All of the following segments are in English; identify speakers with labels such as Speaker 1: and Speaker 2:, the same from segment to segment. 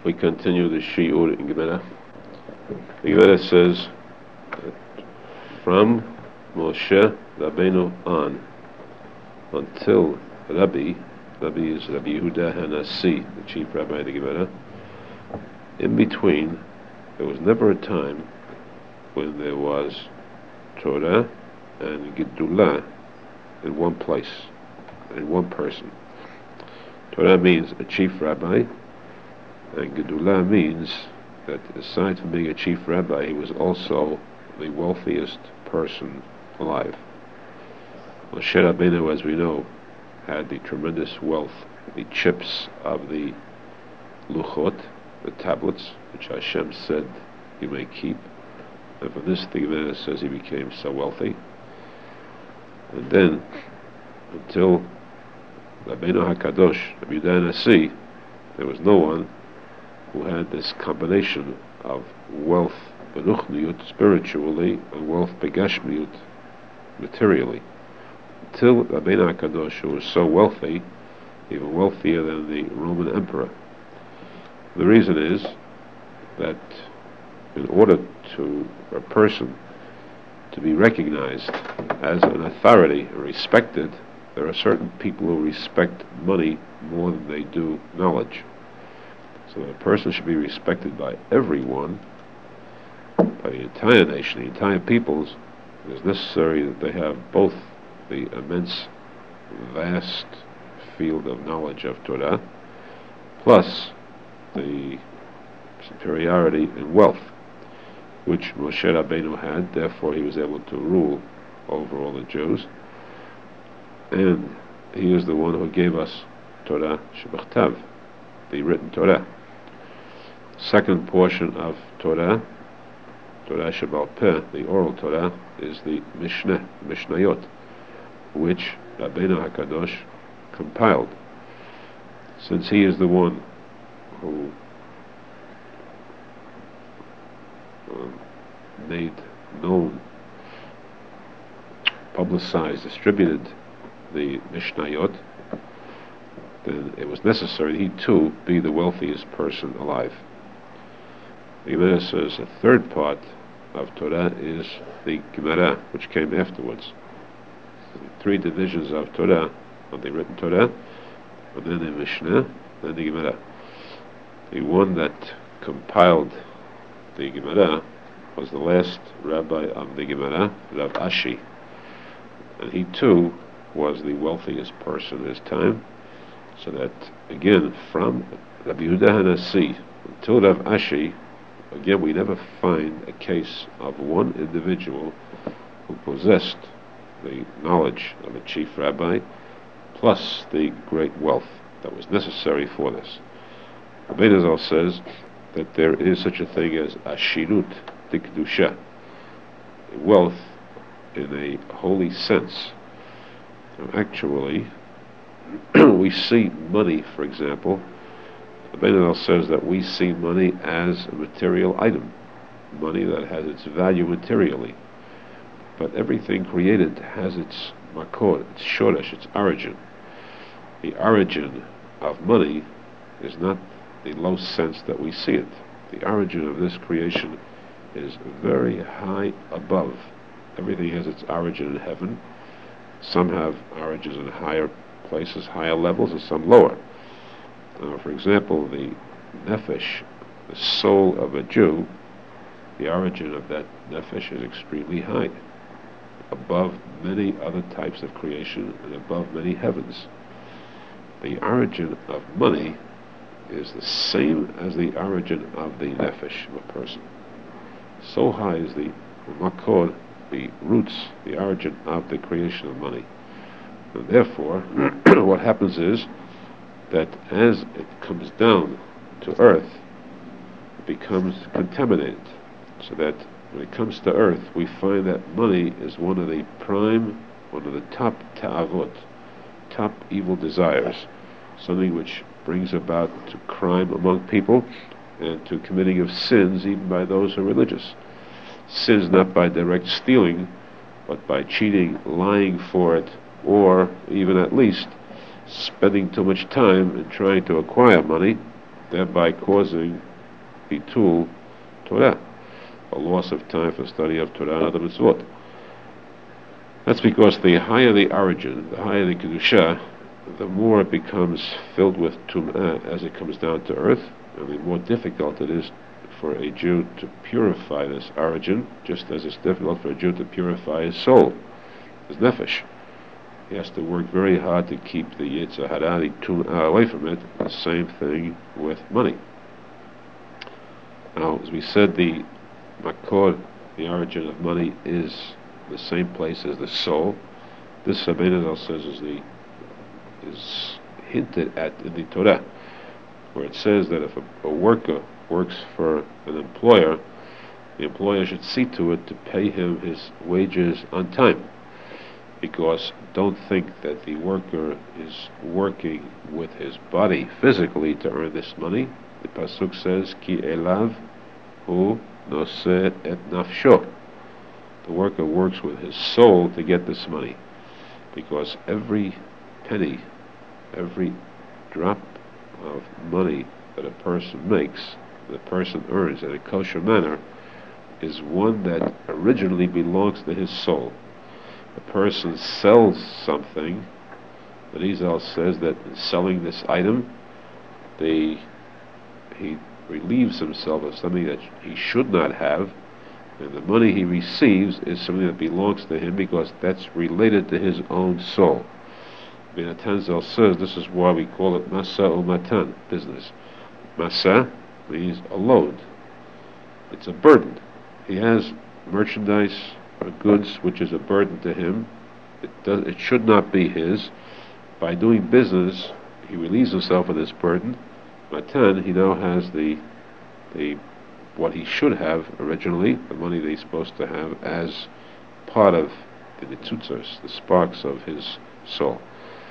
Speaker 1: We continue the Shi'ur in Gemara. The Gemara says that from Moshe Rabbeinu on until Rabbi is Rabbi Yehuda Hanasi, the chief rabbi of the Gemara. In between, there was never a time when there was Torah and Gedulah in one place, in one person. Torah means a chief rabbi, and Gedulah means that aside from being a chief rabbi, he was also the wealthiest person alive. Moshe Rabbeinu, as we know, had the tremendous wealth, the chips of the luchot, the tablets, which Hashem said you may keep. And from this, the Gemara says he became so wealthy. And then, until Rabbeinu HaKadosh, Rabbi Yehuda Hanasi, there was no one who had this combination of wealth beruchniut, spiritually, and wealth begashmiut, materially. Until Rabbeinu HaKadosh, who was so wealthy, even wealthier than the Roman emperor. The reason is that in order to a person to be recognized as an authority and respected, there are certain people who respect money more than they do knowledge. So that a person should be respected by everyone, by the entire nation, the entire peoples. It is necessary that they have both the immense, vast field of knowledge of Torah, plus the superiority in wealth, which Moshe Rabbeinu had. Therefore, he was able to rule over all the Jews, and he is the one who gave us Torah Shebachtav, the written Torah. Second portion of Torah, Torah Shebal Peh, the oral Torah, is the Mishnayot, which Rabbeinu HaKadosh compiled. Since he is the one who made known, publicized, distributed the Mishnayot, then it was necessary he too be the wealthiest person alive. The Gemara says the third part of Torah is the Gemara, which came afterwards. The three divisions of Torah, of the written Torah, and then the Mishnah, then the Gemara. The one that compiled the Gemara was the last rabbi of the Gemara, Rav Ashi, and he too was the wealthiest person in his time. So that again, from Rabbi Yehuda Hanasi until Rav Ashi, again we never find a case of one individual who possessed the knowledge of a chief rabbi plus the great wealth that was necessary for this. Rabbi Zal says that there is such a thing as ashirut dikdusha, wealth in a holy sense. Now, actually, we see money, for example. Rabbi Zal says that we see money as a material item, money that has its value materially. But everything created has its makor, its shoresh, its origin. The origin of money is not the low sense that we see it. The origin of this creation is very high above. Everything has its origin in heaven. Some have origins in higher places, higher levels, and some lower. For example, the nefesh, the soul of a Jew, the origin of that nefesh is extremely high, above many other types of creation and above many heavens. The origin of money is the same as the origin of the nefesh of a person. So high is the makor, the roots, the origin of the creation of money. And therefore, what happens is that as it comes down to earth, it becomes contaminated. So that when it comes to earth, we find that money is one of the top ta'avot, top evil desires, something which brings about to crime among people and to committing of sins even by those who are religious. Sins not by direct stealing, but by cheating, lying for it, or even at least spending too much time in trying to acquire money thereby causing bitul Torah, a loss of time for study of Torah and other mitzvot. That's because the higher the origin, the higher the kedusha, the more it becomes filled with tum'ah as it comes down to earth, and the more difficult it is for a Jew to purify this origin, just as it's difficult for a Jew to purify his soul, his nefesh. He has to work very hard to keep the Yetzer Hara, the tum'ah, away from it. The same thing with money. Now, as we said, the makor, the origin of money, is the same place as the soul. This Rabbeinu Zal says is hinted at in the Torah, where it says that if a worker works for an employer, the employer should see to it to pay him his wages on time. Because don't think that the worker is working with his body physically to earn this money. The pasuk says, "Ki elav hu noseh et nafsho." The worker works with his soul to get this money, because every penny, every drop of money that a person makes, the person earns in a kosher manner, is one that originally belongs to his soul. A person sells something, the Rizal says that in selling this item, he relieves himself of something that he should not have, and the money he receives is something that belongs to him because that's related to his own soul. Ben Atanzel says this is why we call it Masa Umatan, business. Masa means a load. It's a burden. He has merchandise or goods which is a burden to him. It should not be his. By doing business, he relieves himself of this burden. Matan, he now has the what he should have originally, the money that he's supposed to have, as part of the nitzutzos, the sparks of his soul.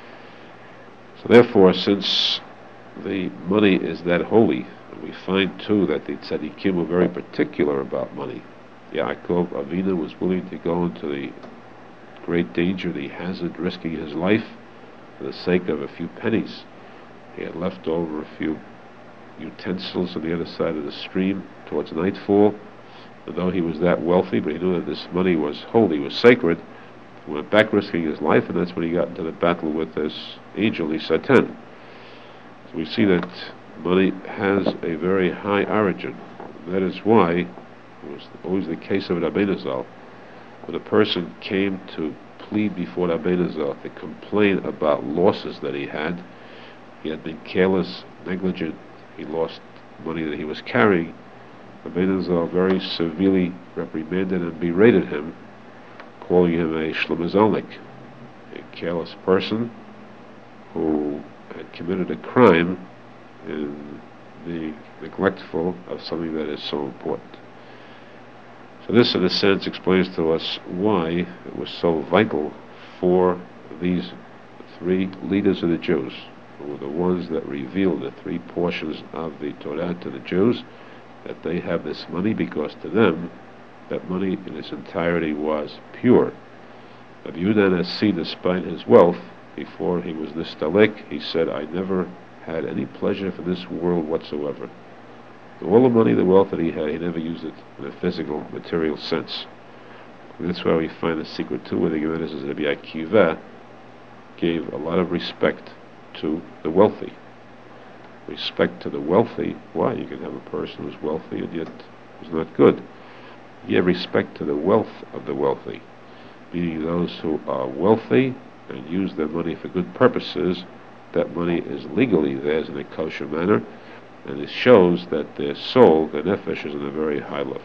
Speaker 1: So therefore, since the money is that holy, and we find too that the tzaddikim were very particular about money. Yaakov Avinu was willing to go into the great danger, the hazard, risking his life for the sake of a few pennies. He had left over a few utensils on the other side of the stream towards nightfall, and though he was that wealthy, but he knew that this money was holy, was sacred, he went back risking his life, and that's when he got into the battle with this angel, the Satan. So we see that money has a very high origin. That is why it was always the case of Rabbeinu Zal. When a person came to plead before Rabbeinu Zal to complain about losses that he had been careless, negligent, he lost money that he was carrying, Rabbeinu Zal very severely reprimanded and berated him, calling him a shlemazalnik, a careless person who had committed a crime in being neglectful of something that is so important. So this, in a sense, explains to us why it was so vital for these three leaders of the Jews, who were the ones that revealed the three portions of the Torah to the Jews, that they have this money, because to them, that money in its entirety was pure. Rabbi Yehuda Nasi, despite his wealth, before he was nistalik, he said, I never had any pleasure for this world whatsoever. All the money, the wealth that he had, he never used it in a physical, material sense. And that's why we find the secret too, where the Gemara says Rabbi Akiva gave a lot of respect to the wealthy. Respect to the wealthy. Why? You can have a person who's wealthy and yet is not good. You have respect to the wealth of the wealthy, meaning those who are wealthy and use their money for good purposes. That money is legally theirs in a kosher manner, and it shows that their soul, their nefesh, is in a very high level.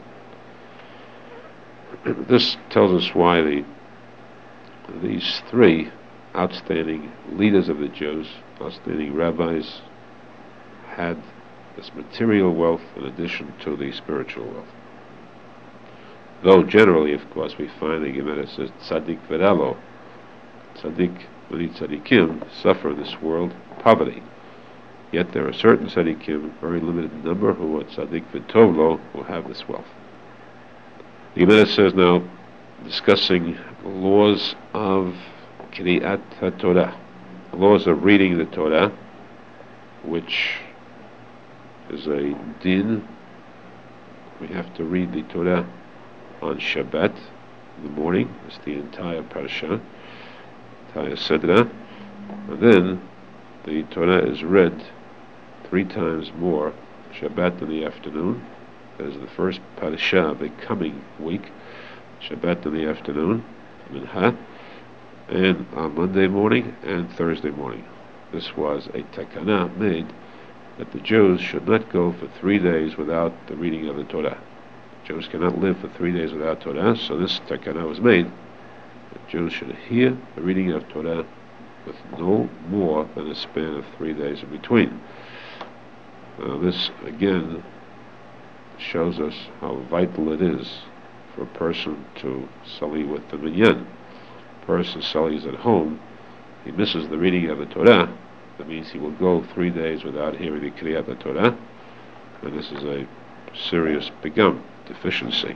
Speaker 1: This tells us why these three outstanding leaders of the Jews, outstanding rabbis, had this material wealth in addition to the spiritual wealth. Though generally, of course, we find the Gemara says tzaddik v'ralo, tzaddik, many tzaddikim suffer in this world poverty. Yet there are certain tzaddikim, very limited number, who are tzaddik v'tovlo, who have this wealth. The Gemara says now, discussing the laws of Kriyat HaTorah, the laws of reading the Torah, which is a din. We have to read the Torah on Shabbat in the morning. It's the entire Parsha, entire Sedra. And then the Torah is read 3 times more Shabbat in the afternoon. That is the first Parsha of the coming week. Shabbat in the afternoon, Minha, and on Monday morning and Thursday morning. This was a takana made that the Jews should not go for 3 days without the reading of the Torah. Jews cannot live for 3 days without Torah, so this takana was made. The Jews should hear the reading of Torah with no more than a span of 3 days in between. This again shows us how vital it is for a person to sali with the minyan. A person salis at home, he misses the reading of the Torah. That means he will go 3 days without hearing the Kriyat Torah, and this is a serious pigam, deficiency.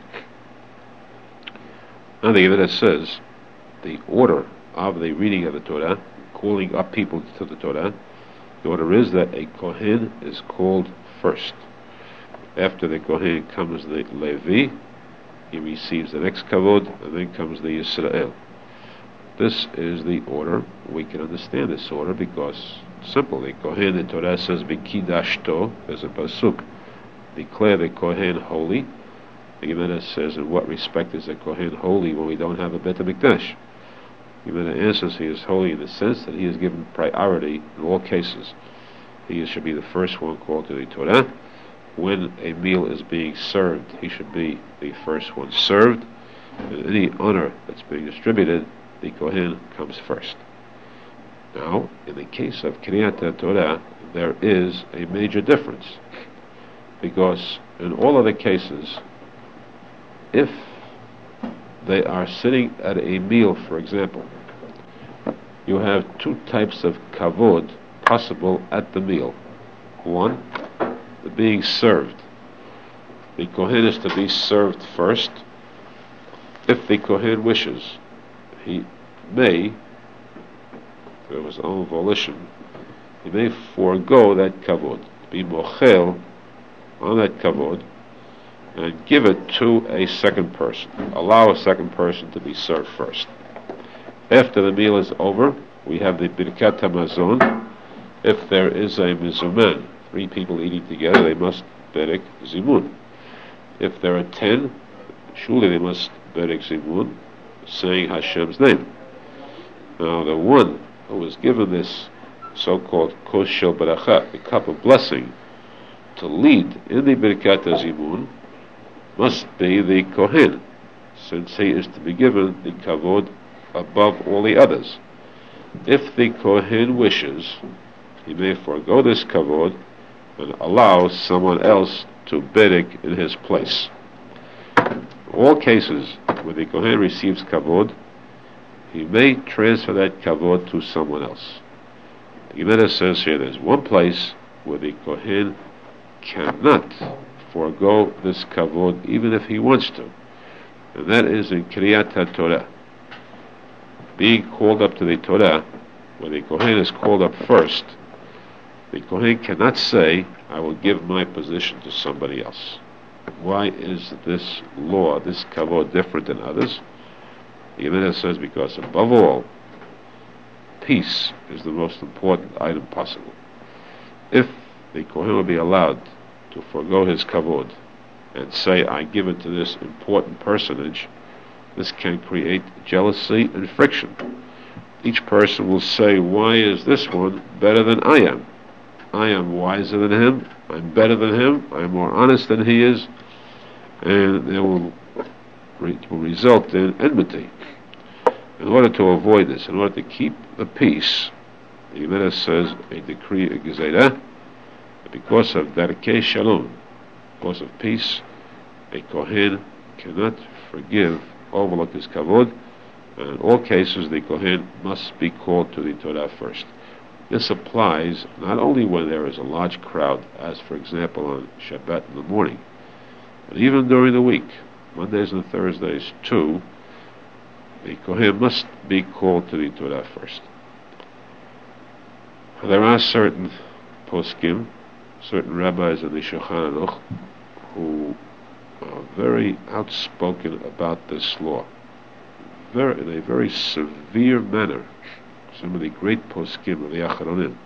Speaker 1: And the Gemara says the order of the reading of the Torah, calling up people to the Torah, the order is that a Kohen is called first. After the Kohen comes the Levi, he receives the next kavod, and then comes the Yisrael. This is the order. We can understand this order because it's simple. The Kohen, the Torah says, B'kidashto, there's a pasuk, declare the Kohen holy. The Gemara says, in what respect is the Kohen holy when we don't have a Bet HaMikdash? The Gemara answers, he is holy in the sense that he is given priority in all cases. He should be the first one called to the Torah. When a meal is being served, he should be the first one served. And any honor that's being distributed, the Kohen comes first. Now, in the case of Kriyat Torah, there is a major difference. Because in all other cases, if they are sitting at a meal, for example, you have 2 types of kavod possible at the meal. One, the being served. The Kohen is to be served first. If the Kohen wishes, he may, of his own volition, he may forego that kavod, be mochel on that kavod, and give it to a second person. Allow a second person to be served first. After the meal is over, we have the Birkat HaMazon. If there is a mizuman, 3 people eating together, they must berek zimun. If there are 10, surely they must berek zimun, saying Hashem's name. Now the one who was given this so-called kos shel baracha, the cup of blessing, to lead in the Birkat HaZimun, must be the Kohen, since he is to be given the kavod above all the others. If the Kohen wishes, he may forego this kavod and allow someone else to berek in his place. In all cases where the Kohen receives kavod, he may transfer that kavod to someone else. The Gemara says here there's one place where the Kohen cannot forego this kavod even if he wants to, and that is in Kriyat HaTorah. Being called up to the Torah, when the Kohen is called up first, the Kohen cannot say, I will give my position to somebody else. Why is this law, this kavod, different than others? The Gemara says because above all, peace is the most important item possible. If the Kohen will be allowed to forego his kavod and say, I give it to this important personage, this can create jealousy and friction. Each person will say, why is this one better than I am? I am wiser than him, I'm better than him, I'm more honest than he is, and it will result in enmity. In order to avoid this, in order to keep the peace, the Gemara says a decree, a gezerah, because of darkei shalom, because of peace, a Kohen cannot forgive, overlook his kavod, and in all cases the Kohen must be called to the Torah first. This applies not only when there is a large crowd, as for example on Shabbat in the morning, but even during the week, Mondays and Thursdays too, the Kohen must be called to the Torah first. There are certain poskim certain rabbis in the Shulchan Aruch who are very outspoken about this law, in a very severe manner. Some of the great poskim of the Acharonim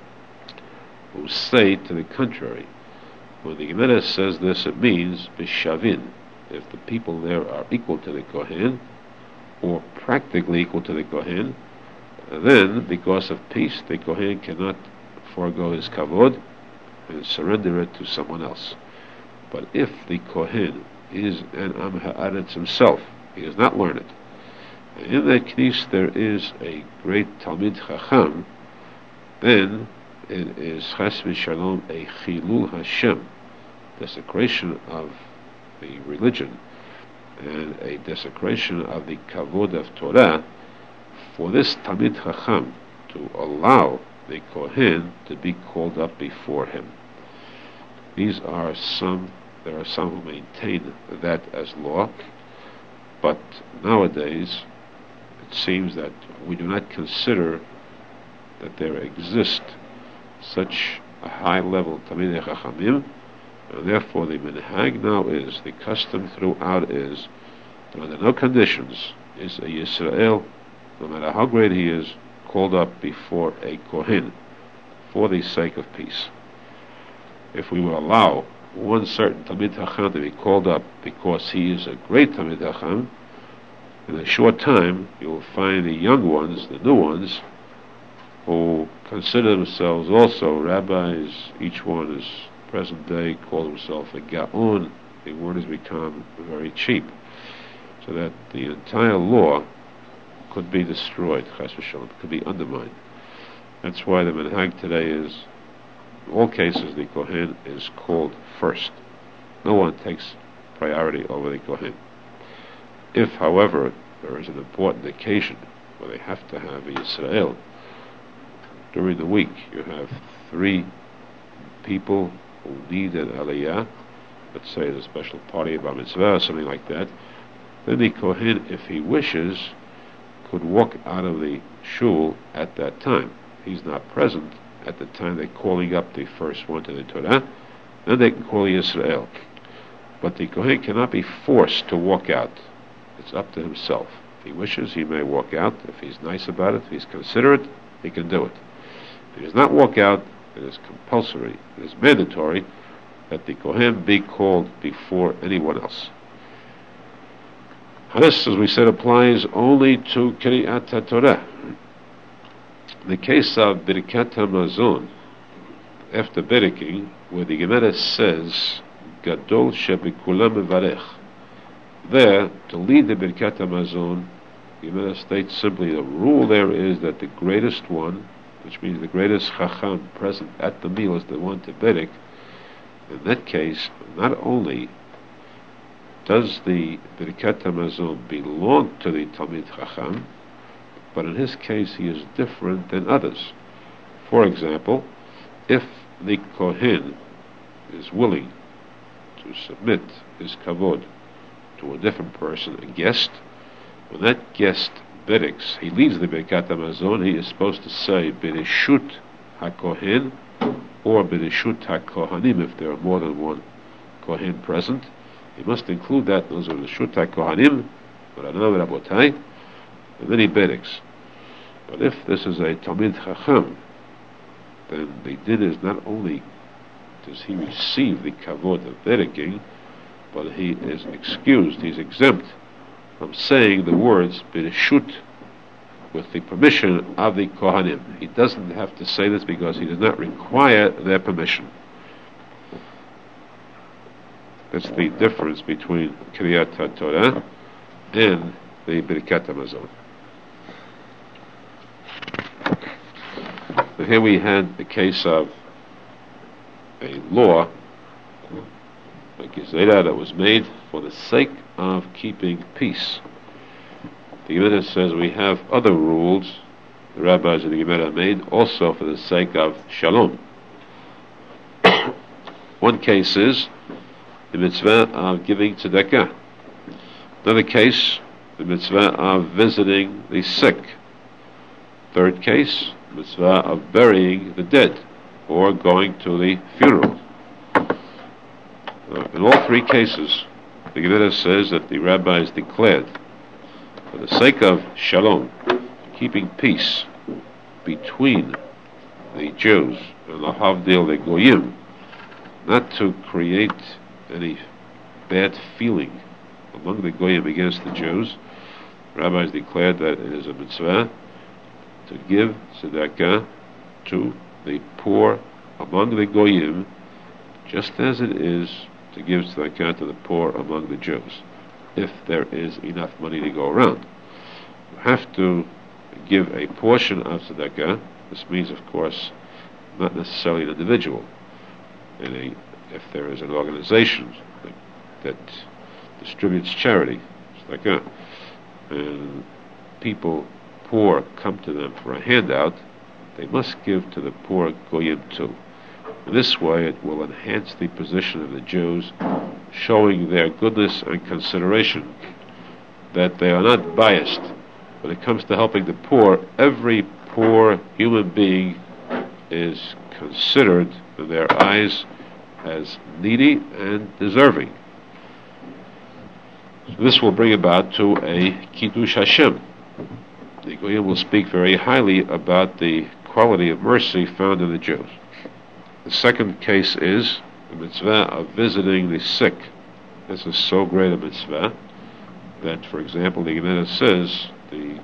Speaker 1: who say to the contrary. When the Gemara says this, it means b'shavin. If the people there are equal to the Kohen, or practically equal to the Kohen, then, because of peace, the Kohen cannot forego his kavod and surrender it to someone else. But if the Kohen is an Am Ha'aretz himself, he does not learn it, and in that case there is a great Talmid Chacham, then it is Chas v'Shalom a Chilul Hashem, desecration of the religion, and a desecration of the kavod of Torah, for this Talmid Chacham to allow the Kohen to be called up before him. There are some who maintain that as law, but nowadays it seems that we do not consider that there exist such a high level Talmidei Chachamim, and therefore the minhag now is, the custom throughout is, that under no conditions is a Yisrael, no matter how great he is, called up before a Kohen for the sake of peace. If we will allow one certain Talmid Chacham to be called up because he is a great Talmid Chacham, in a short time you will find the young ones, the new ones, who consider themselves also rabbis. Each one is present day call himself a Gaon. The word has become very cheap, so that the entire law could be destroyed, chas v'shalom, could be undermined. That's why the minhag today is, in all cases, the Kohen is called first. No one takes priority over the Kohen. If, however, there is an important occasion where they have to have a Yisrael, during the week you have 3 people who need an aliyah, let's say at a special party, a bar mitzvah or something like that, then the Kohen, if he wishes, could walk out of the shul at that time. He's not present at the time they're calling up the first one to the Torah, then they can call Yisrael. But the Kohen cannot be forced to walk out. It's up to himself. If he wishes, he may walk out. If he's nice about it, if he's considerate, he can do it. If he does not walk out, it is compulsory, it is mandatory that the Kohen be called before anyone else. This, as we said, applies only to Kriyat HaTorah. The case of Birkat HaMazon, after Bereking, where the Gemara says, Gadol Shebikulam Mevarech, there, to lead the Birkat HaMazon, the Gemara states simply the rule there is that the greatest one, which means the greatest Chacham present at the meal, is the one to Berek. In that case, not only does the Birkat HaMazon belong to the Talmid Chacham, but in his case he is different than others. For example, if the Kohen is willing to submit his kavod to a different person, a guest, when that guest bereks, he leads the Birkat HaMazon, he is supposed to say Bereshut HaKohen or Bereshut HaKohanim if there are more than one Kohen present. He must include that, those are the Bereshut HaKohanim, Baranav Rabotai, and then he bereks. But if this is a Talmid Chacham, then the din is not only does he receive the kavod of bereking, but he is excused, he's exempt from saying the words Bereshut with the permission of the Kohanim. He doesn't have to say this because he does not require their permission. That's the difference between Kriyat HaTorah and the Birkat HaMazon. So here we had the case of a law, a gezerah that was made for the sake of keeping peace. The Gemara says we have other rules the rabbis of the Gemara made also for the sake of shalom. One case is the mitzvah of giving tzedakah. Another case, the mitzvah of visiting the sick. Third case, mitzvah of burying the dead. or going to the funeral. In all three cases, the Gemara says that the rabbis declared, for the sake of shalom, keeping peace between the Jews and the Havdil, the Goyim, not to create any bad feeling among the Goyim against the Jews. Rabbis declared that it is a mitzvah to give tzedakah to the poor among the Goyim, just as it is to give tzedakah to the poor among the Jews, if there is enough money to go around. You have to give a portion of tzedakah. This means, of course, not necessarily an individual. If there is an organization that distributes charity, tzedakah, and people poor come to them for a handout, they must give to the poor Goyim too. In this way it will enhance the position of the Jews, showing their goodness and consideration, that they are not biased. When it comes to helping the poor, every poor human being is considered in their eyes as needy and deserving. So this will bring about to a Kiddush Hashem. The Goyim will speak very highly about the quality of mercy found in the Jews. The second case is the mitzvah of visiting the sick. This is so great a mitzvah that, for example, the Gemara says the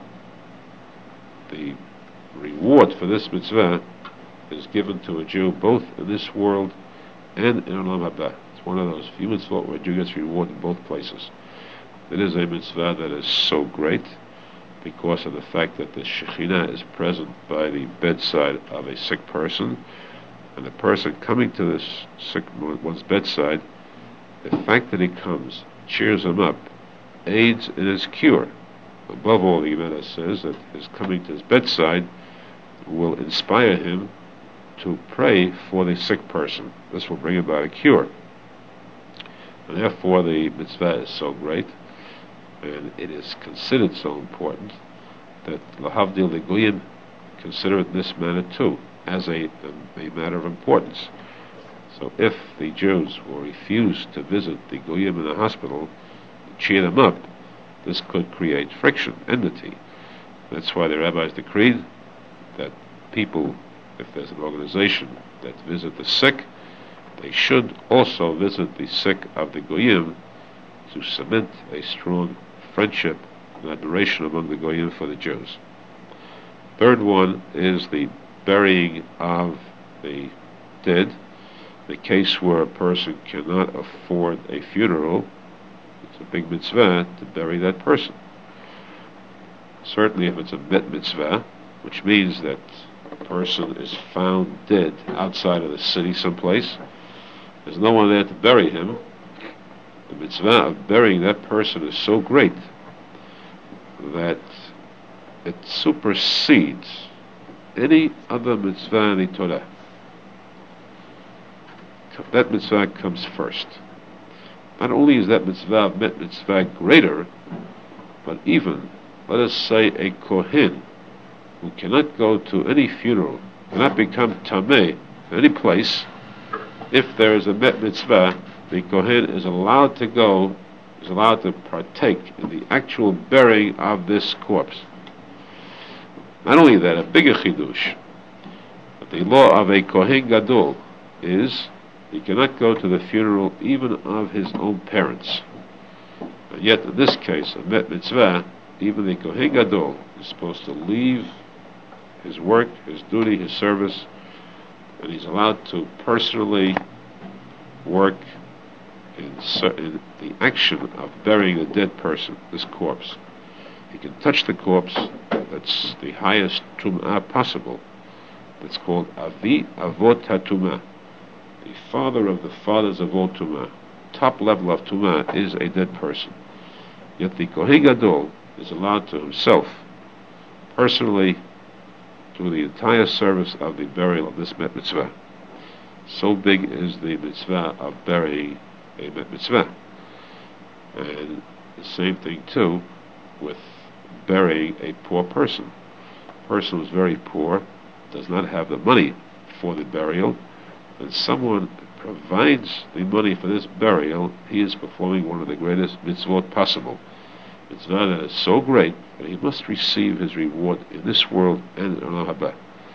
Speaker 1: reward for this mitzvah is given to a Jew both in this world and in Olam Haba. It's one of those few mitzvot where a Jew gets reward in both places. It is a mitzvah that is so great because of the fact that the Shekhinah is present by the bedside of a sick person, and the person coming to this sick one's bedside, the fact that he comes, cheers him up, aids in his cure. Above all, the Gemara says that his coming to his bedside will inspire him to pray for the sick person. This will bring about a cure. And therefore the mitzvah is so great, and it is considered so important, that Lahavdil the Goyim consider it in this manner too, as a matter of importance. So if the Jews will refuse to visit the Goyim in the hospital, cheer them up, this could create friction, enmity. That's why the rabbis decreed that people, if there's an organization that visit the sick, they should also visit the sick of the Goyim to cement a strong friendship and admiration among the Goyim for the Jews. Third one is the burying of the dead. The case where a person cannot afford a funeral, it's a big mitzvah to bury that person. Certainly if it's a met mitzvah, which means that a person is found dead outside of the city someplace, there's no one there to bury him, the mitzvah of burying that person is so great that it supersedes any other mitzvah in the Torah. That mitzvah comes first. Not only is that mitzvah greater, but even, let us say, a Kohen who cannot go to any funeral, cannot become Tameh in any place, if there is a mitzvah, the Kohen is allowed to go, is allowed to partake in the actual burying of this corpse. Not only that, a bigger chidush, but the law of a Kohen Gadol is he cannot go to the funeral even of his own parents. And yet in this case, a mitzvah, even the Kohen Gadol is supposed to leave his work, his duty, his service, and he's allowed to personally work in the action of burying a dead person, this corpse. He can touch the corpse. That's the highest tum'ah possible. That's called Avi Avot HaTum'ah, the father of the fathers of all tum'ah. Top level of tum'ah is a dead person. Yet the Kohen Gadol is allowed to himself personally do the entire service of the burial of this mitzvah. So big is the mitzvah of burying a mitzvah. And the same thing too with burying a poor person. A person who's very poor, does not have the money for the burial, and someone provides the money for this burial, he is performing one of the greatest mitzvot possible. It's not so great that he must receive his reward in this world and in Olam Haba.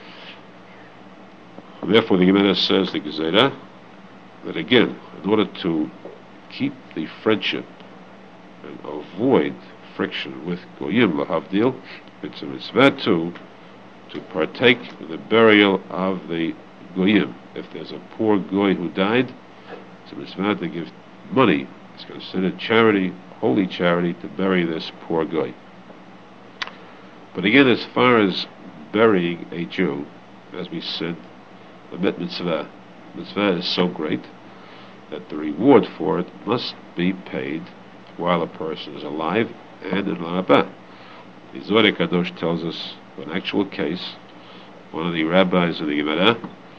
Speaker 1: Therefore, the Gemara says, the Gezerah, that again, in order to keep the friendship and avoid friction with Goyim, lahavdil, it's a mitzvah to partake in the burial of the Goyim. If there's a poor Goy who died, it's a mitzvah to give money. It's considered charity, holy charity, to bury this poor Goy. But again, as far as burying a Jew, as we said, the mitzvah is so great that the reward for it must be paid while a person is alive and in Olam Haba. The Zohar Kadosh tells us of an actual case. One of the rabbis of the Gemara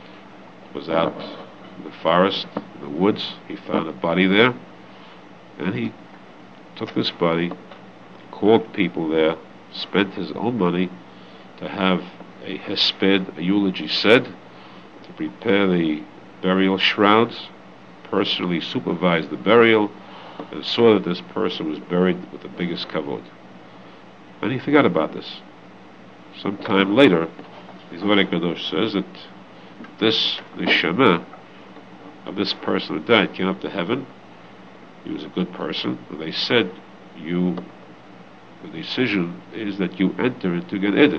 Speaker 1: was out in the forest, in the woods. He found a body there, and he took this body, called people there, spent his own money to have a hesped, a eulogy said, to prepare the burial shrouds, personally supervised the burial, and saw that this person was buried with the biggest kavod. And he forgot about this. Sometime later, the Zohar Kadosh says that this neshama of this person who died came up to heaven. He was a good person, and they said, the decision is that you enter into Gan Eden.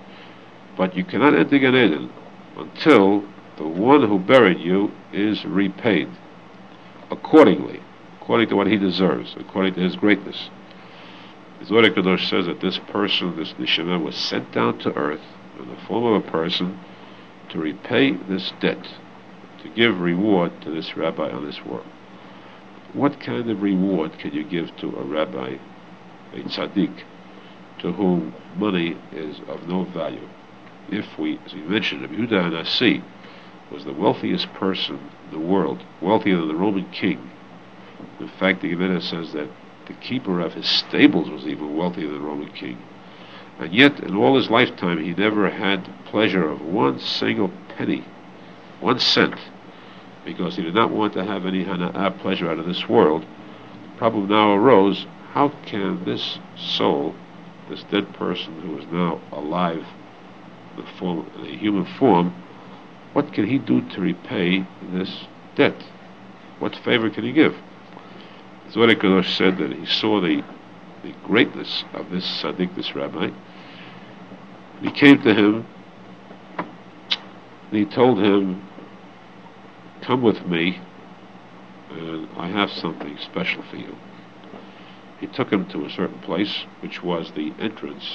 Speaker 1: But you cannot enter Gan Eden until the one who buried you is repaid according to what he deserves, according to his greatness. The Zohar Kadosh says that this person, this neshama, was sent down to earth in the form of a person to repay this debt, to give reward to this rabbi on this world. What kind of reward can you give to a rabbi, a tzaddik, to whom money is of no value? If we, as we mentioned, Rabbi Yehuda HaNasi was the wealthiest person in the world, wealthier than the Roman king. In fact, the Gemara says that the keeper of his stables was even wealthier than the Roman king. And yet, in all his lifetime, he never had pleasure of one single penny, 1 cent, because he did not want to have any hana'ah, pleasure out of this world. The problem now arose, how can this soul, this dead person who is now alive in a human form, what can he do to repay this debt? What favor can he give? Zohar Kadosh said that he saw the greatness of this tzaddik, this rabbi. He came to him and he told him, come with me and I have something special for you. He took him to a certain place which was the entrance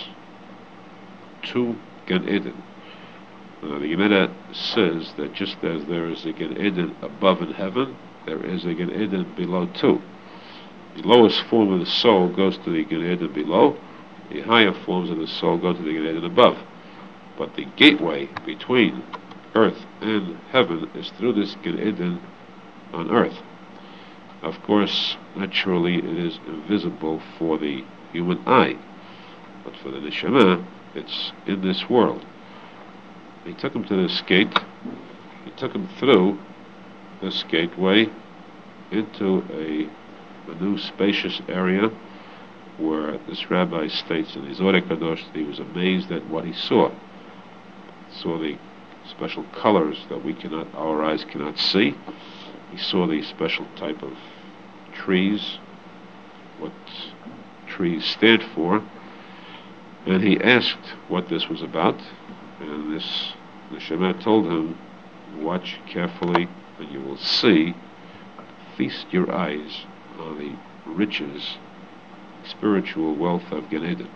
Speaker 1: to Gan Eden. The Gemara says that just as there is a Gan Eden above in heaven, there is a Gan Eden below too. The lowest form of the soul goes to the Gan Eden below. The higher forms of the soul go to the Gan Eden above. But the gateway between earth and heaven is through this Gan Eden on earth. Of course, naturally, it is invisible for the human eye, but for the neshama, it's in this world. He took him to this gate. He took him through this gateway into a new spacious area where this rabbi states in his Zohar Kadosh that he was amazed at what he saw. He saw the special colors that our eyes cannot see. He saw the special type of trees, what trees stand for, and he asked what this was about, and the Shema told him, watch carefully and you will see, feast your eyes on the riches, spiritual wealth of Gan Eden.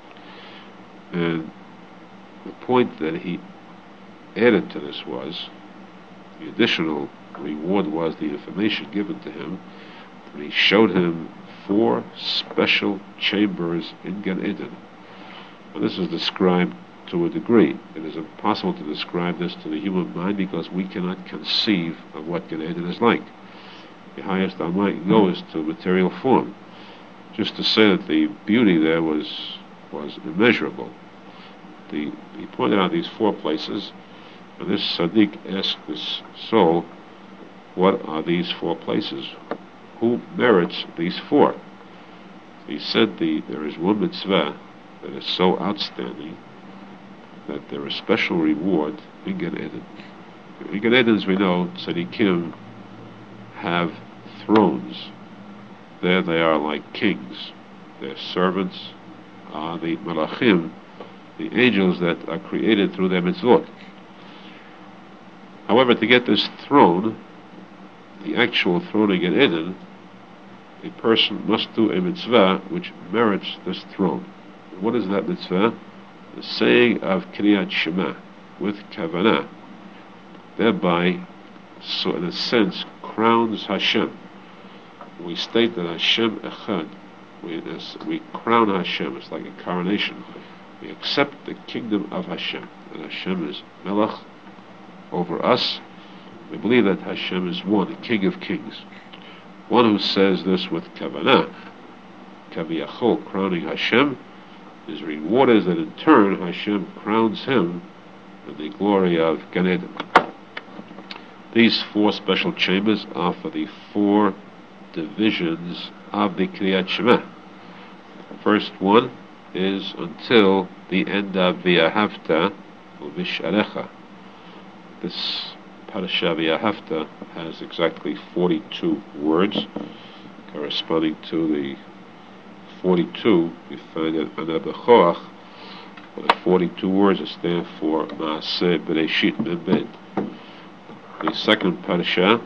Speaker 1: And the point that he added to this was, the additional reward was the information given to him, and he showed him 4 special chambers in Gan Eden. And this is described to a degree. It is impossible to describe this to the human mind because we cannot conceive of what Gan Eden is like. The highest our mind can go is to material form. Just to say that the beauty there was immeasurable. He pointed out these 4 places, And this Sadiq asked this soul, what are these four places? Who merits these four? He said there is one mitzvah that is so outstanding that there is special reward in Gan Eden. In Gan Eden, as we know, tzaddikim have thrones. There they are like kings. Their servants are the malachim, the angels that are created through their mitzvot. However, to get this throne, the actual throne in Gan Eden, a person must do a mitzvah which merits this throne. What is that mitzvah? The saying of Kriyat Shema with Kavanah, thereby, so in a sense, crowns Hashem. We state that Hashem Echad, we crown Hashem. It's like a coronation. We accept the kingdom of Hashem, and Hashem is Melech over us. We believe that Hashem is one, the King of Kings. One who says this with Kavanah, Kaviyachol, crowning Hashem, is rewarded that in turn Hashem crowns him in the glory of Gan Eden. These four special chambers are for the four divisions of the Kriyat Shema. The first one is until the end of V'ahavta u'visharecha. This Parasha V'ahavta has exactly 42 words, corresponding to the 42 you find in Ana B'choach, the 42 words that stand for Maaseh Bereshit Mem. The second Parasha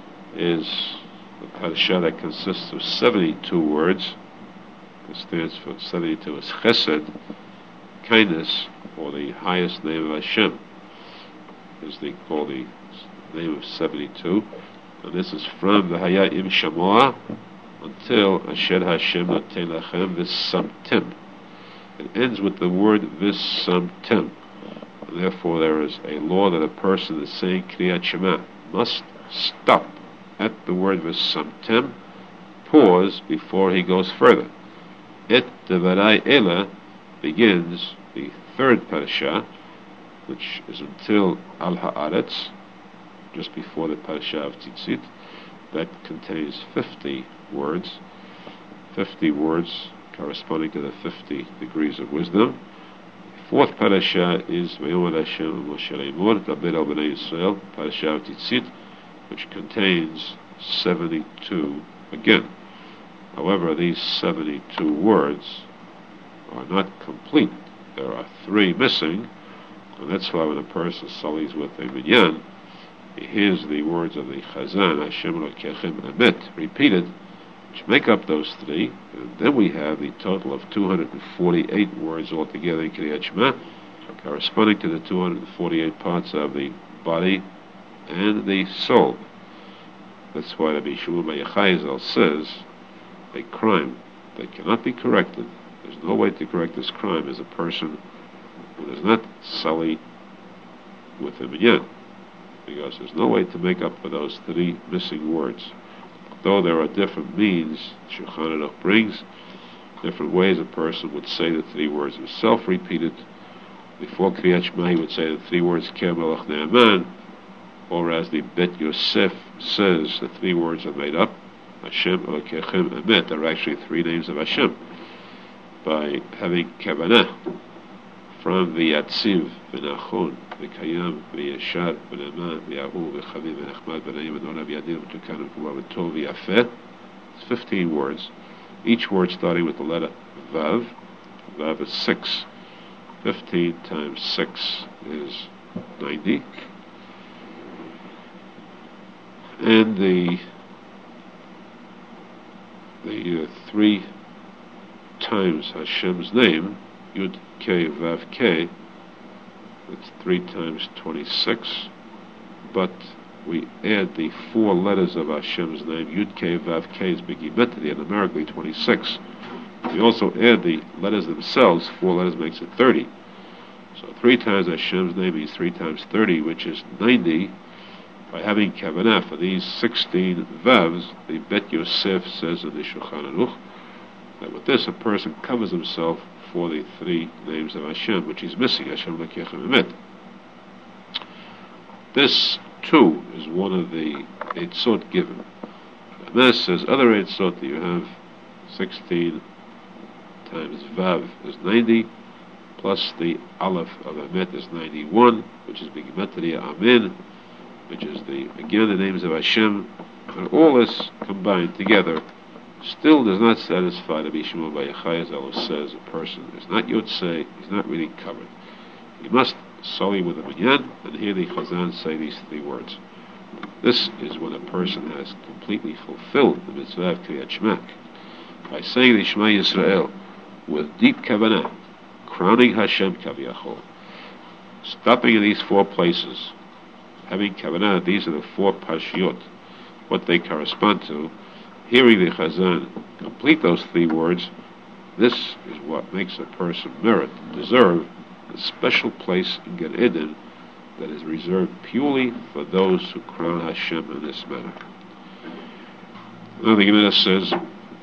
Speaker 1: is the Parasha that consists of 72 words. It stands for 72 is Chesed, kindness, or the highest name of Hashem, is called the name of 72. And this is from the Haya Im Shamoah until Asher Hashem Noten Lachem V'samtem. It ends with the word V'samtem. Therefore, there is a law that a person is saying Kriyat Shema must stop at the word V'samtem, pause before he goes further. Et Devarai Ela begins the third parasha, which is until Al Haaretz, just before the parasha of Tzitzit, that contains 50 words. 50 words corresponding to the 50 degrees of wisdom. Fourth parasha is Vayomar Hashem Moshe Leimor Daber al Bnei Yisrael, parasha of Tzitzit, which contains 72 again. However, these 72 words are not complete. There are 3 missing, and that's why when a person sullies with a minyan, he hears the words of the Chazan, Hashem Elokechem Emet, repeated, which make up those 3, and then we have the total of 248 words altogether in Kriyat Shema, corresponding to the 248 parts of the body and the soul. That's why Rabbi Shmuel Bar Yochai says a crime that cannot be corrected, there's no way to correct this crime, is a person who does not sully with a minyan, because there's no way to make up for those 3 missing words. Though there are different means, Shulchan Aruch brings different ways a person would say the 3 words himself repeated. Before Kriyat Shema he would say the 3 words Ker Melech Ne'eman, or as the Bet Yosef says, the 3 words are made up. Hashem Elokechem Emet are actually 3 names of Hashem. By having Kavanah from V'yatziv, V'nachon, V'kayam, V'yeshar, V'neman, V'yahu, V'chavim, V'nechmad, V'nayim, V'nona, V'yadir, V'tukan, V'tov, V'yafeh. It's 15 words. Each word starting with the letter Vav. Vav is 6. 15 times 6 is 90. And the 3 times Hashem's name, Yud K Vav K, it's 3 times 26, but we add the 4 letters of Hashem's name. Yud K Vav K is Begimetri, and numerically 26. We also add the letters themselves. 4 letters makes it 30. So 3 times Hashem's name means 3 times 30, which is 90. By having Kavanah for these 16 Vavs, the Bet Yosef says in the Shulchan Aruch that with this a person covers himself for the 3 names of Hashem, which he's missing, Hashem Elokechem Emet. This, too, is one of the Eitzot given. Ramesh says other Eitzot that you have 16 times Vav is 90, plus the Aleph of Emet is 91, which is B'Gematria Amen, which is again the names of Hashem, and all this combined together still does not satisfy the Bishmu Bayachai, as Allah says. A person is not Yotzei, he's not really covered. He must sully with the Minyan, and hear the Chazan say these three words. This is when a person has completely fulfilled the mitzvah of Kriyat Shema, by saying the Shema Yisrael with deep kavanah, crowning Hashem Kaviyachol, stopping in these four places, having kavanah. These are the four pashiyot, what they correspond to. Hearing the Chazan complete those three words, this is what makes a person merit, deserve the special place in Gan Eden that is reserved purely for those who crown Hashem in this manner. Now the Gemara says,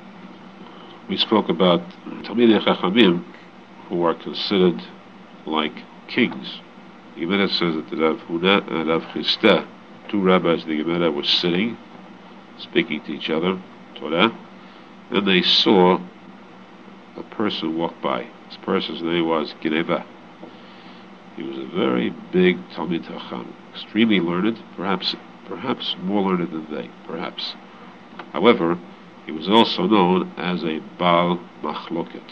Speaker 1: we spoke about Talmidei Chachamim, who are considered like kings. The Gemara says that Rav Huna and Rav Chisda, two rabbis of the Gemara, were sitting, speaking to each other, Torah, and they saw a person walk by. This person's name was Geneva. He was a very big Talmid Chacham, extremely learned, perhaps more learned than they, perhaps. However, he was also known as a Baal Machloket.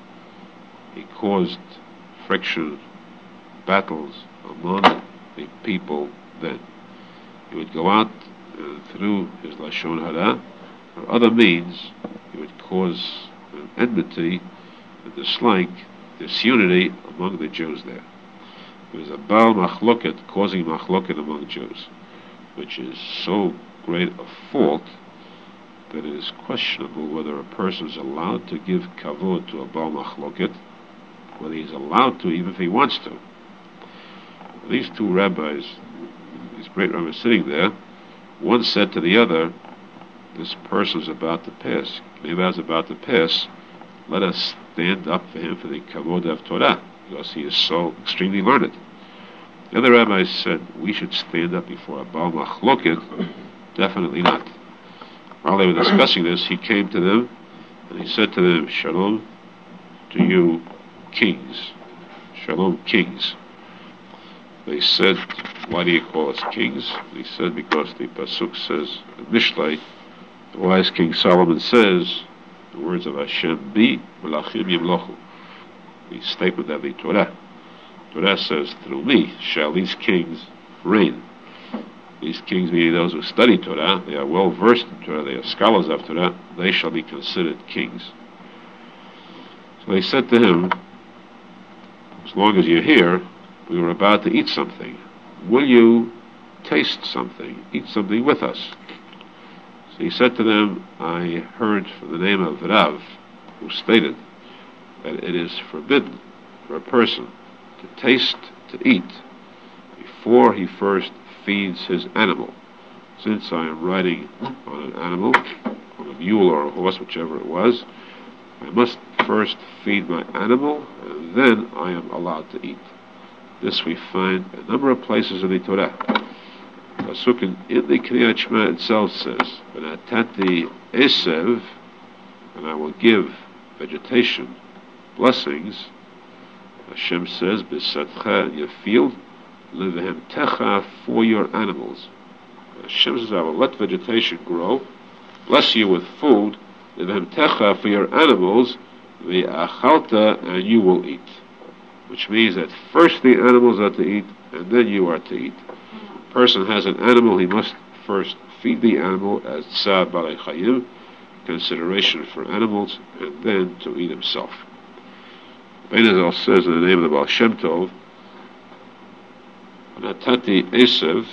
Speaker 1: He caused friction, battles among the people then. He would go out through his Lashon Hara, or other means, he would cause an enmity, a dislike, disunity among the Jews there. He was a Baal Machloket, causing Machloket among Jews, which is so great a fault that it is questionable whether a person is allowed to give kavod to a Baal Machloket, whether he's allowed to, even if he wants to. These two rabbis, these great rabbis sitting there, one said to the other, this person's about to pass. Geneva is about to pass. Let us stand up for him for the kavod of Torah, because he is so extremely learned. The other rabbis said, we should stand up before a Baal Machloket. Definitely not. While they were discussing this, he came to them, and he said to them, Shalom to you, kings. Shalom, kings. They said, why do you call us kings? He said, because the Pasuk says, Mishlei, the wise King Solomon says, the words of Hashem be, Melachim Yimlochu. The statement of the Torah. Torah says, through me shall these kings reign. These kings, meaning those who study Torah, they are well versed in Torah, they are scholars of Torah, they shall be considered kings. So they said to him, as long as you're here, we were about to eat something. Will you taste something, eat something with us? So he said to them, I heard from the name of Rav, who stated that it is forbidden for a person to taste, to eat, before he first feeds his animal. Since I am riding on an animal, on a mule or a horse, whichever it was, I must first feed my animal, and then I am allowed to eat. This we find a number of places in the Torah. Pasuk in the Kriyat Shema itself says, V'natati Esev, and I will give vegetation, blessings. Hashem says, B'satcha, in your field, Levehemtecha, for your animals. Hashem says, I will let vegetation grow, bless you with food, Levehemtecha, for your animals, V'achalta, and you will eat. Which means that first the animals are to eat, and then you are to eat. If a person has an animal, he must first feed the animal as Tzad Balei Chayim, consideration for animals, and then to eat himself. Bein Hazal says in the name of the Baal Shem Tov, Natati Esev,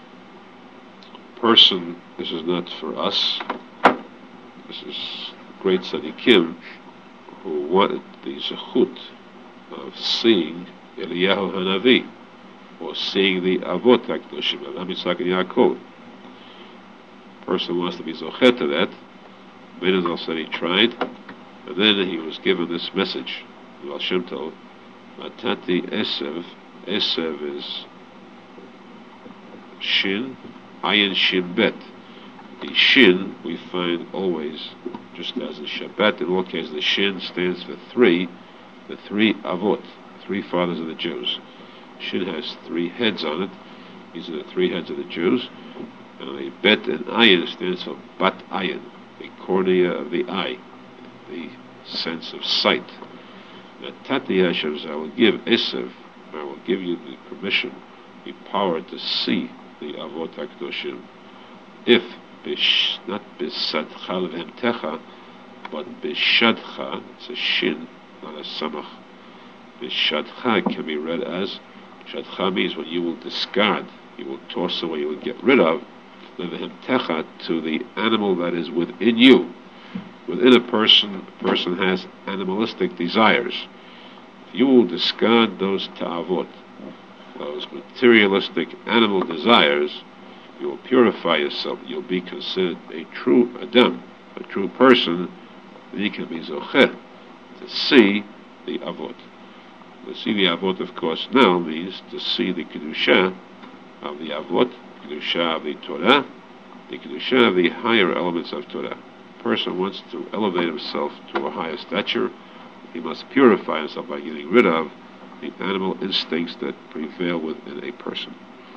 Speaker 1: person, this is not for us, this is great tzaddikim who wanted the zechut of seeing Eliyahu Hanavi, or seeing the Avot HaKadoshim, Avraham, Yitzchak, and Yaakov. A person wants to be zochet to that. Bein Hazal said he tried, and then he was given this message. The Baal Shem Tov, Matati Esev. Esev is Shin, Ayin, Shin, Bet. The Shin we find always, just as in Shabbat, in all cases the Shin stands for three, the three Avot, three fathers of the Jews. Shin has three heads on it. These are the three heads of the Jews. And the Bet and Ayin stands for Bat Ayin, the cornea of the eye, the sense of sight. Tati Hashem, I will give Esav, I will give you the permission, the power to see the Avot HaKadoshim, if not Bisadcha Levhemtecha, but Bishadcha, it's a Shin, not a Samach. Bishadcha can be read as, Shadcha means when you will discard, you will toss away, you will get rid of, Levhemtecha, to the animal that is within you. Within a person has animalistic desires. If you will discard those ta'avot, those materialistic animal desires, you will purify yourself. You'll be considered a true Adam, a true person, and you can be zocheh to see the avot. To see the avot, of course, now means to see the kedusha of the avot, kedusha of the Torah, the kedusha of the higher elements of Torah. A person wants to elevate himself to a higher stature, he must purify himself by getting rid of the animal instincts that prevail within a person.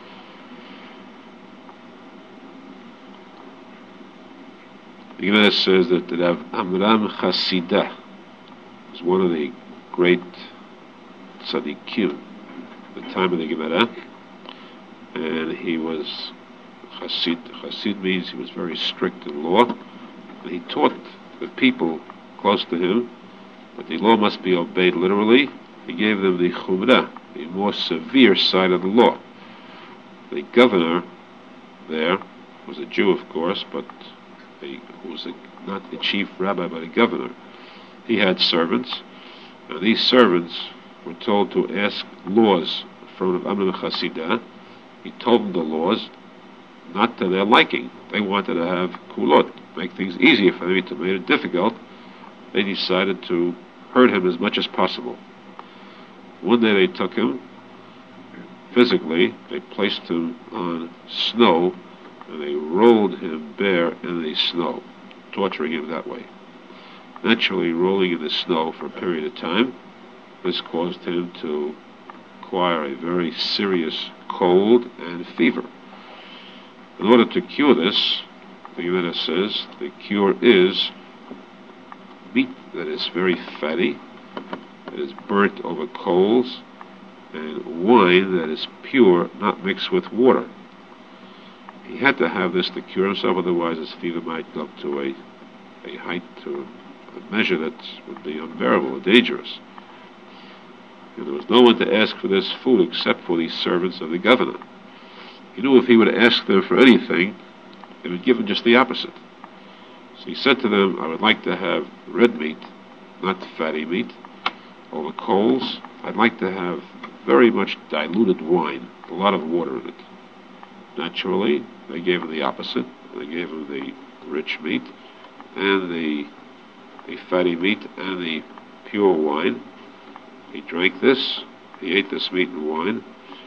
Speaker 1: The Gemara says that Rav Amram Chasidah was one of the great tzaddikim at the time of the Gemara, and he was Chasid. Chasid means he was very strict in law, and he taught the people close to him that the law must be obeyed literally. He gave them the chumrah, the more severe side of the law. The governor there was a Jew, of course, but who was not the chief rabbi, but a governor. He had servants, and these servants were told to ask laws from Rav Amram Chasidah. He told them the laws, not to their liking. They wanted to have kulot, make things easier for them, to make it difficult. They decided to hurt him as much as possible. One day they took him physically, they placed him on snow, and they rolled him bare in the snow, torturing him that way. Naturally, rolling in the snow for a period of time, this caused him to acquire a very serious cold and fever. In order to cure this, the Gemara says, the cure is meat that is very fatty, that is burnt over coals, and wine that is pure, not mixed with water. He had to have this to cure himself, otherwise his fever might go up to a height, to a measure that would be unbearable or dangerous. And there was no one to ask for this food except for these servants of the governor. He knew if he would ask them for anything, they would give him just the opposite. So he said to them, I would like to have red meat, not fatty meat, over coals. I'd like to have very much diluted wine, a lot of water in it. Naturally, they gave him the opposite. They gave him the rich meat and the fatty meat and the pure wine. He drank this, he ate this meat and wine.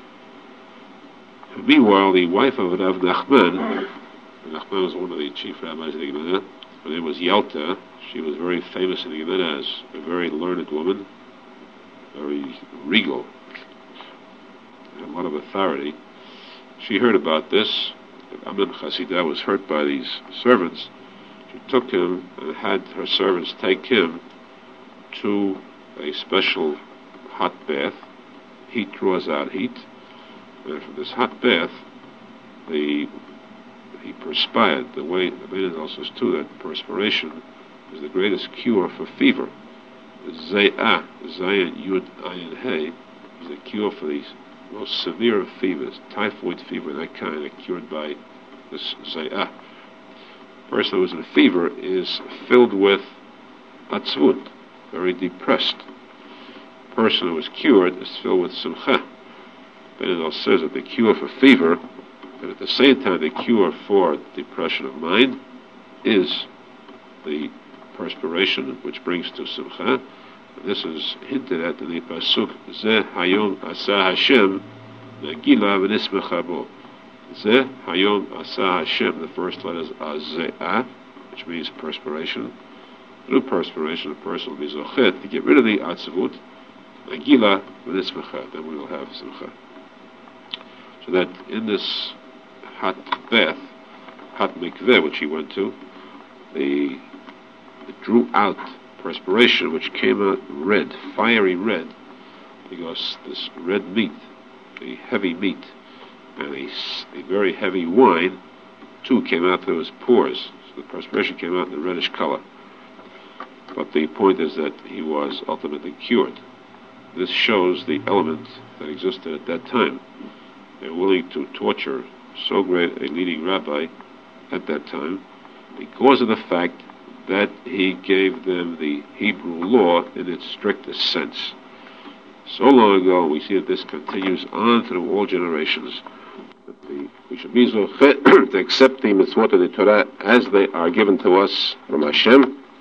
Speaker 1: Meanwhile, the wife of Rav Nachman was one of the chief rabbis of the Gemara. Her name was Yalta. She was very famous in the Gemara as a very learned woman, very regal, had a lot of authority. She heard about this. Amram Chasidah was hurt by these servants. She took him and had her servants take him to a special hot bath. Heat draws out heat. And from this hot bath, he perspired. The way the Beit also is too, that perspiration is the greatest cure for fever. Zayah, Zayin Yud Ayin Hey, is the cure for these most severe of fevers, typhoid fever, that kind, are cured by this Zayah. A person who is in fever is filled with atzvut, very depressed. A person who is cured is filled with simcha. Benedal says that the cure for fever, and at the same time the cure for depression of mind, is the perspiration, which brings to simcha. And this is hinted at in the pasuk Zeh Hayom Asa Hashem Nagila V'Nismecha Bo. Zeh Hayom Asa Hashem, the first letter is Azeh, which means perspiration. Through perspiration, a person will be zochet to get rid of the atzavut, Nagila v'nismecha, then we will have simcha. So that in this hot bath, hot mikveh, which he went to, it drew out perspiration, which came out red, fiery red, because this red meat, the heavy meat, and a very heavy wine, too, came out through his pores. So the perspiration came out in a reddish color. But the point is that he was ultimately cured. This shows the element that existed at that time. They were willing to torture so great a leading rabbi at that time because of the fact that he gave them the Hebrew law in its strictest sense. So long ago, we see that this continues on through all generations. We should be zochet to accept the mitzvot of the Torah as they are given to us from Hashem,